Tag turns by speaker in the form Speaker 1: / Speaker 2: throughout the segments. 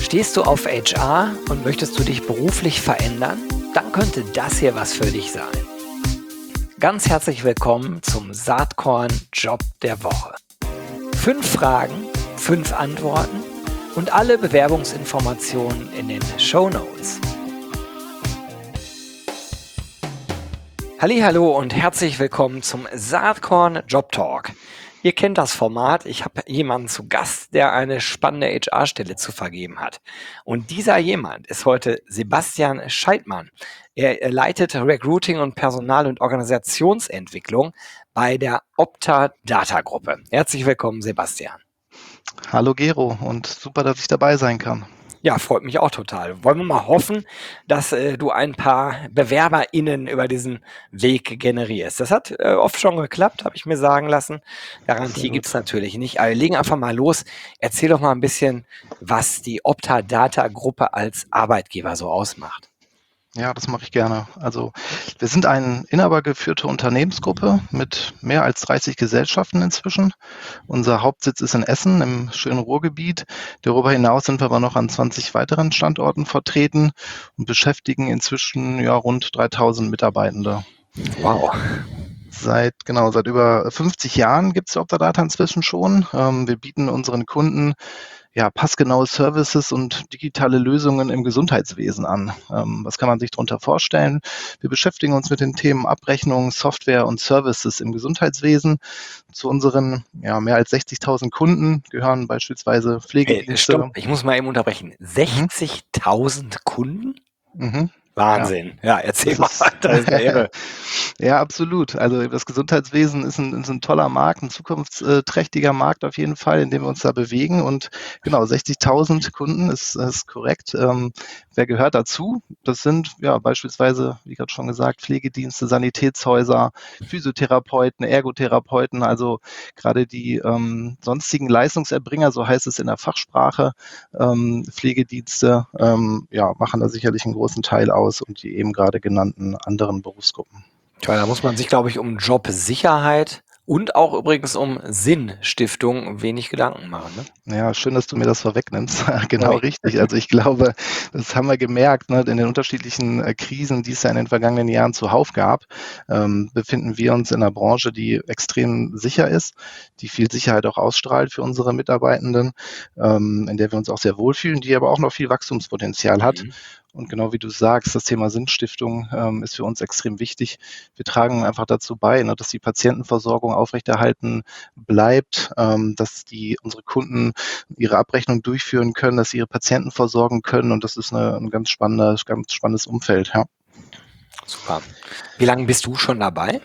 Speaker 1: Stehst du auf HR und möchtest du dich beruflich verändern? Dann könnte das hier was für dich sein. Ganz herzlich willkommen zum Saatkorn Job der Woche. 5 Fragen, 5 Antworten und alle Bewerbungsinformationen in den Shownotes. Hallihallo und herzlich willkommen zum Saatkorn Job Talk. Ihr kennt das Format. Ich habe jemanden zu Gast, der eine spannende HR-Stelle zu vergeben hat. Und dieser jemand ist heute Sebastian Scheidmann. Er leitet Recruiting und Personal- und Organisationsentwicklung bei der Opta Data Gruppe. Herzlich willkommen, Sebastian.
Speaker 2: Hallo Gero und super, dass ich dabei sein kann.
Speaker 1: Ja, freut mich auch total. Wollen wir mal hoffen, dass du ein paar BewerberInnen über diesen Weg generierst. Das hat oft schon geklappt, habe ich mir sagen lassen. Garantie gibt es natürlich nicht. Aber wir legen einfach mal los. Erzähl doch mal ein bisschen, was die Opta Data Gruppe als Arbeitgeber so ausmacht.
Speaker 2: Ja, das mache ich gerne. Also wir sind eine inhabergeführte Unternehmensgruppe mit mehr als 30 Gesellschaften inzwischen. Unser Hauptsitz ist in Essen im schönen Ruhrgebiet. Darüber hinaus sind wir aber noch an 20 weiteren Standorten vertreten und beschäftigen inzwischen rund 3000 Mitarbeitende.
Speaker 1: Wow.
Speaker 2: Seit über 50 Jahren gibt es Opta Data inzwischen schon. Wir bieten unseren Kunden passgenaue Services und digitale Lösungen im Gesundheitswesen an. Was kann man sich darunter vorstellen? Wir beschäftigen uns mit den Themen Abrechnung, Software und Services im Gesundheitswesen. Zu unseren mehr als 60.000 Kunden gehören beispielsweise Pflegedienste.
Speaker 1: Stopp, ich muss mal eben unterbrechen. 60.000 Kunden?
Speaker 2: Mhm.
Speaker 1: Wahnsinn. Ja, erzähl mal weiter. Das ist ja irre.
Speaker 2: Ja, absolut. Also das Gesundheitswesen ist ein toller Markt, ein zukunftsträchtiger Markt auf jeden Fall, in dem wir uns da bewegen. Und genau, 60.000 Kunden ist korrekt. Wer gehört dazu? Das sind beispielsweise, wie gerade schon gesagt, Pflegedienste, Sanitätshäuser, Physiotherapeuten, Ergotherapeuten, also gerade die sonstigen Leistungserbringer, so heißt es in der Fachsprache, Pflegedienste, machen da sicherlich einen großen Teil aus und die eben gerade genannten anderen Berufsgruppen.
Speaker 1: Tja, da muss man sich, glaube ich, um Jobsicherheit und auch übrigens um Sinnstiftung wenig Gedanken machen. Ne?
Speaker 2: Ja, schön, dass du mir das vorwegnimmst. Genau richtig. Also ich glaube, das haben wir gemerkt, ne, in den unterschiedlichen Krisen, die es ja in den vergangenen Jahren zuhauf gab, befinden wir uns in einer Branche, die extrem sicher ist, die viel Sicherheit auch ausstrahlt für unsere Mitarbeitenden, in der wir uns auch sehr wohlfühlen, die aber auch noch viel Wachstumspotenzial hat. Und genau wie du sagst, das Thema Sinnstiftung ist für uns extrem wichtig. Wir tragen einfach dazu bei, dass die Patientenversorgung aufrechterhalten bleibt, dass unsere Kunden ihre Abrechnung durchführen können, dass sie ihre Patienten versorgen können. Und das ist ein ganz spannendes Umfeld. Ja.
Speaker 1: Super. Wie lange bist du schon dabei?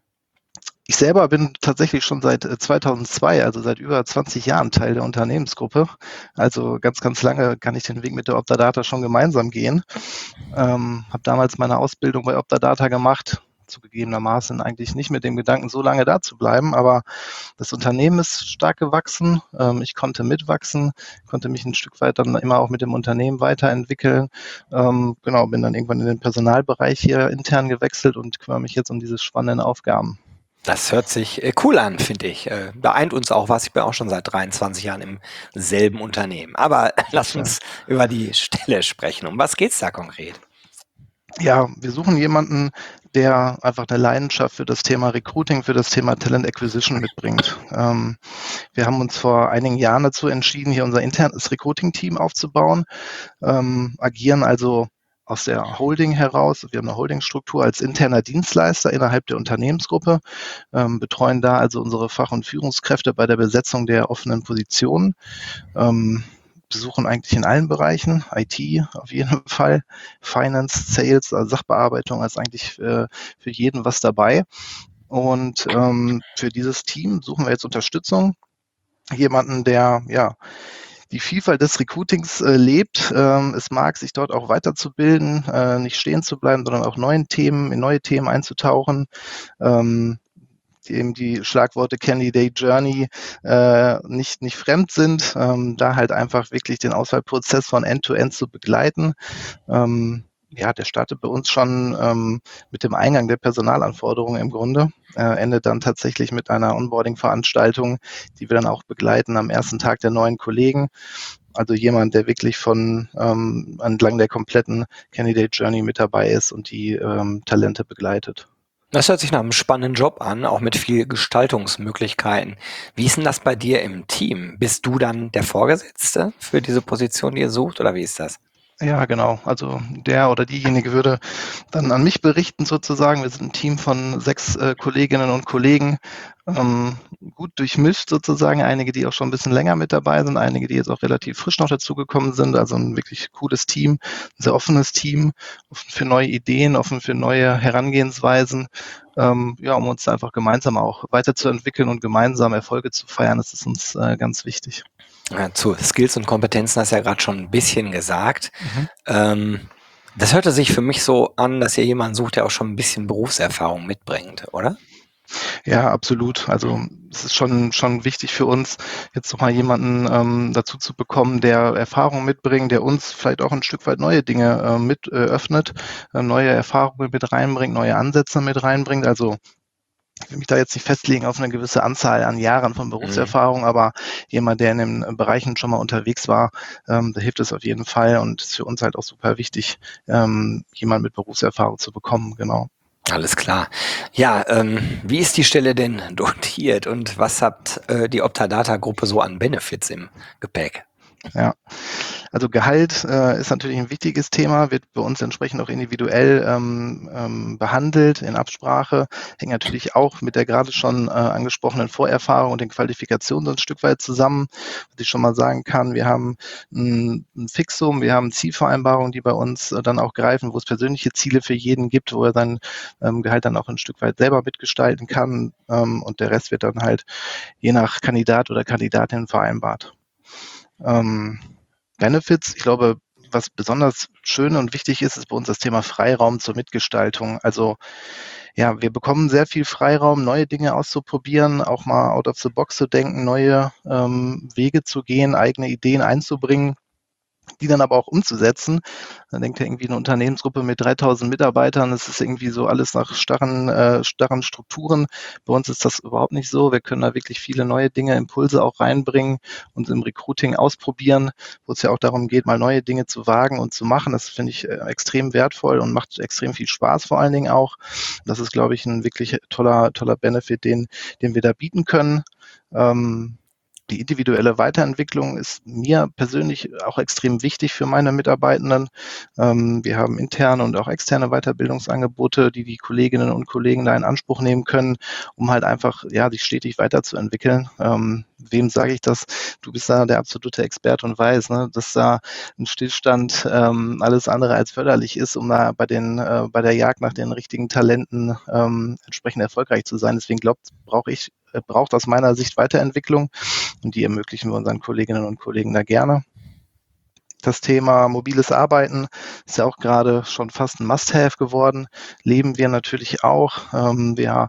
Speaker 2: Ich selber bin tatsächlich schon seit 2002, also seit über 20 Jahren Teil der Unternehmensgruppe. Also ganz, ganz lange kann ich den Weg mit der Opta Data schon gemeinsam gehen. Habe damals meine Ausbildung bei Opta Data gemacht, zugegebenermaßen eigentlich nicht mit dem Gedanken, so lange da zu bleiben, aber das Unternehmen ist stark gewachsen. Ich konnte mitwachsen, konnte mich ein Stück weit dann immer auch mit dem Unternehmen weiterentwickeln. Bin dann irgendwann in den Personalbereich hier intern gewechselt und kümmere mich jetzt um diese spannenden Aufgaben.
Speaker 1: Das hört sich cool an, finde ich. Beeint uns auch was. Ich bin auch schon seit 23 Jahren im selben Unternehmen. Aber lass uns über die Stelle sprechen. Um was geht's da konkret?
Speaker 2: Ja, wir suchen jemanden, der einfach eine Leidenschaft für das Thema Recruiting, für das Thema Talent Acquisition mitbringt. Wir haben uns vor einigen Jahren dazu entschieden, hier unser internes Recruiting-Team aufzubauen, agieren also aus der Holding heraus. Wir haben eine Holdingstruktur als interner Dienstleister innerhalb der Unternehmensgruppe, betreuen da also unsere Fach- und Führungskräfte bei der Besetzung der offenen Positionen. Besuchen eigentlich in allen Bereichen, IT auf jeden Fall, Finance, Sales, also Sachbearbeitung, ist eigentlich für jeden was dabei. Und für dieses Team suchen wir jetzt Unterstützung. Jemanden, der die Vielfalt des Recruitings lebt, es mag, sich dort auch weiterzubilden, nicht stehen zu bleiben, sondern auch in neue Themen einzutauchen. Eben die Schlagworte Candidate Journey nicht fremd sind, da halt einfach wirklich den Auswahlprozess von End-to-End zu begleiten. Der startet bei uns schon mit dem Eingang der Personalanforderungen im Grunde, endet dann tatsächlich mit einer Onboarding-Veranstaltung, die wir dann auch begleiten am ersten Tag der neuen Kollegen. Also jemand, der wirklich von entlang der kompletten Candidate Journey mit dabei ist und die Talente begleitet.
Speaker 1: Das hört sich nach einem spannenden Job an, auch mit viel Gestaltungsmöglichkeiten. Wie ist denn das bei dir im Team? Bist du dann der Vorgesetzte für diese Position, die ihr sucht, oder wie ist das?
Speaker 2: Ja, genau. Also der oder diejenige würde dann an mich berichten sozusagen. Wir sind ein Team von 6 Kolleginnen und Kollegen, gut durchmischt sozusagen. Einige, die auch schon ein bisschen länger mit dabei sind, einige, die jetzt auch relativ frisch noch dazugekommen sind. Also ein wirklich cooles Team, ein sehr offenes Team, offen für neue Ideen, offen für neue Herangehensweisen, ja, um uns einfach gemeinsam auch weiterzuentwickeln und gemeinsam Erfolge zu feiern. Das ist uns ganz wichtig.
Speaker 1: Ja, zu Skills und Kompetenzen hast du ja gerade schon ein bisschen gesagt.
Speaker 2: Mhm.
Speaker 1: Das hörte sich für mich so an, dass ihr jemanden sucht, der auch schon ein bisschen Berufserfahrung mitbringt, oder?
Speaker 2: Ja, absolut. Also es ist schon wichtig für uns, jetzt noch mal jemanden dazu zu bekommen, der Erfahrung mitbringt, der uns vielleicht auch ein Stück weit neue Dinge mit öffnet, neue Erfahrungen mit reinbringt, neue Ansätze mit reinbringt. Also ich will mich da jetzt nicht festlegen auf eine gewisse Anzahl an Jahren von Berufserfahrung, aber jemand, der in den Bereichen schon mal unterwegs war, da hilft es auf jeden Fall und ist für uns halt auch super wichtig, jemand mit Berufserfahrung zu bekommen, genau.
Speaker 1: Alles klar. Ja, wie ist die Stelle denn dotiert und was hat die Optadata-Gruppe so an Benefits im Gepäck?
Speaker 2: Ja, also Gehalt ist natürlich ein wichtiges Thema, wird bei uns entsprechend auch individuell behandelt in Absprache, hängt natürlich auch mit der gerade schon angesprochenen Vorerfahrung und den Qualifikationen so ein Stück weit zusammen. Was ich schon mal sagen kann, wir haben ein Fixum, wir haben Zielvereinbarungen, die bei uns dann auch greifen, wo es persönliche Ziele für jeden gibt, wo er sein Gehalt dann auch ein Stück weit selber mitgestalten kann und der Rest wird dann halt je nach Kandidat oder Kandidatin vereinbart. Benefits, ich glaube, was besonders schön und wichtig ist, ist bei uns das Thema Freiraum zur Mitgestaltung. Also ja, wir bekommen sehr viel Freiraum, neue Dinge auszuprobieren, auch mal out of the box zu denken, neue Wege zu gehen, eigene Ideen einzubringen, die dann aber auch umzusetzen. Dann denkt ihr irgendwie eine Unternehmensgruppe mit 3000 Mitarbeitern, das ist irgendwie so alles nach starren Strukturen. Bei uns ist das überhaupt nicht so. Wir können da wirklich viele neue Dinge, Impulse auch reinbringen und im Recruiting ausprobieren, wo es ja auch darum geht, mal neue Dinge zu wagen und zu machen. Das finde ich extrem wertvoll und macht extrem viel Spaß vor allen Dingen auch. Das ist, glaube ich, ein wirklich toller Benefit, den wir da bieten können. Die individuelle Weiterentwicklung ist mir persönlich auch extrem wichtig für meine Mitarbeitenden. Wir haben interne und auch externe Weiterbildungsangebote, die Kolleginnen und Kollegen da in Anspruch nehmen können, um halt einfach, ja, sich stetig weiterzuentwickeln. Wem sage ich das? Du bist da der absolute Experte und weißt, ne, dass da ein Stillstand alles andere als förderlich ist, um da bei der Jagd nach den richtigen Talenten entsprechend erfolgreich zu sein. Deswegen braucht aus meiner Sicht Weiterentwicklung und die ermöglichen wir unseren Kolleginnen und Kollegen da gerne. Das Thema mobiles Arbeiten ist ja auch gerade schon fast ein Must-have geworden. Leben wir natürlich auch. Wir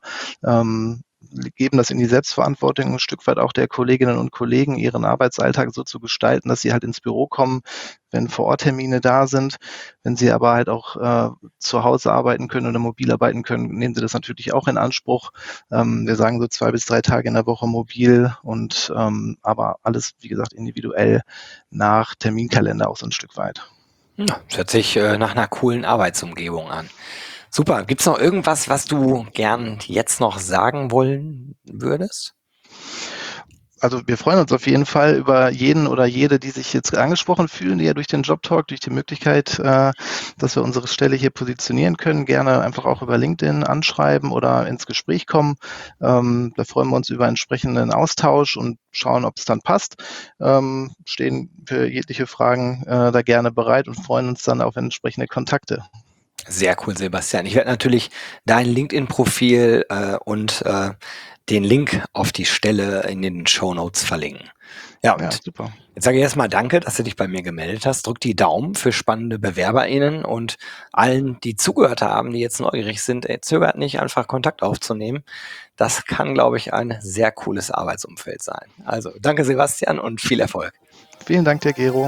Speaker 2: geben das in die Selbstverantwortung ein Stück weit auch der Kolleginnen und Kollegen, ihren Arbeitsalltag so zu gestalten, dass sie halt ins Büro kommen, wenn Vor-Ort-Termine da sind. Wenn sie aber halt auch zu Hause arbeiten können oder mobil arbeiten können, nehmen sie das natürlich auch in Anspruch. Wir sagen so 2 bis 3 Tage in der Woche mobil und aber alles, wie gesagt, individuell nach Terminkalender auch so ein Stück weit.
Speaker 1: Ja, das hört sich nach einer coolen Arbeitsumgebung an. Super. Gibt's noch irgendwas, was du gern jetzt noch sagen wollen würdest?
Speaker 2: Also wir freuen uns auf jeden Fall über jeden oder jede, die sich jetzt angesprochen fühlen, die ja durch den Jobtalk, durch die Möglichkeit, dass wir unsere Stelle hier positionieren können, gerne einfach auch über LinkedIn anschreiben oder ins Gespräch kommen. Da freuen wir uns über entsprechenden Austausch und schauen, ob es dann passt. Stehen für jegliche Fragen da gerne bereit und freuen uns dann auf entsprechende Kontakte.
Speaker 1: Sehr cool, Sebastian. Ich werde natürlich dein LinkedIn-Profil und den Link auf die Stelle in den Shownotes verlinken. Ja,
Speaker 2: Ja,
Speaker 1: und
Speaker 2: super.
Speaker 1: jetzt sage ich erstmal danke, dass du dich bei mir gemeldet hast. Drück die Daumen für spannende BewerberInnen und allen, die zugehört haben, die jetzt neugierig sind, zögert nicht, einfach Kontakt aufzunehmen. Das kann, glaube ich, ein sehr cooles Arbeitsumfeld sein. Also danke, Sebastian, und viel Erfolg.
Speaker 2: Vielen Dank dir, Gero.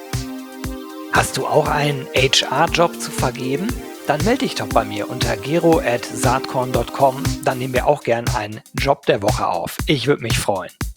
Speaker 1: Hast du auch einen HR-Job zu vergeben? Dann melde dich doch bei mir unter gero@saatkorn.com. Dann nehmen wir auch gern einen Job der Woche auf. Ich würde mich freuen.